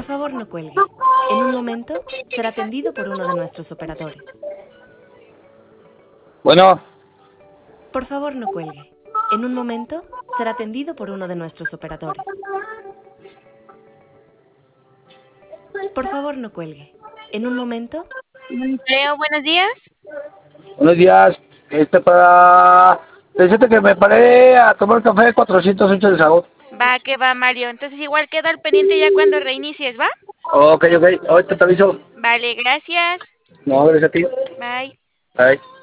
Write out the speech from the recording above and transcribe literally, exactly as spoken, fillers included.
favor, no cuelgue. En un momento será atendido por uno de nuestros operadores. Bueno, Por favor, no cuelgue. En un momento será atendido por uno de nuestros operadores. Por favor, no cuelgue. En un momento... Leo, buenos días. buenos días. Este para decirte que me paré a tomar café cuatrocientos ocho de sabor. Va, que va, Mario. Entonces igual queda al pendiente ya cuando reinicies, ¿va? Ok, ok. Ahorita te aviso. Vale, gracias. No, gracias a ti. Bye. Bye.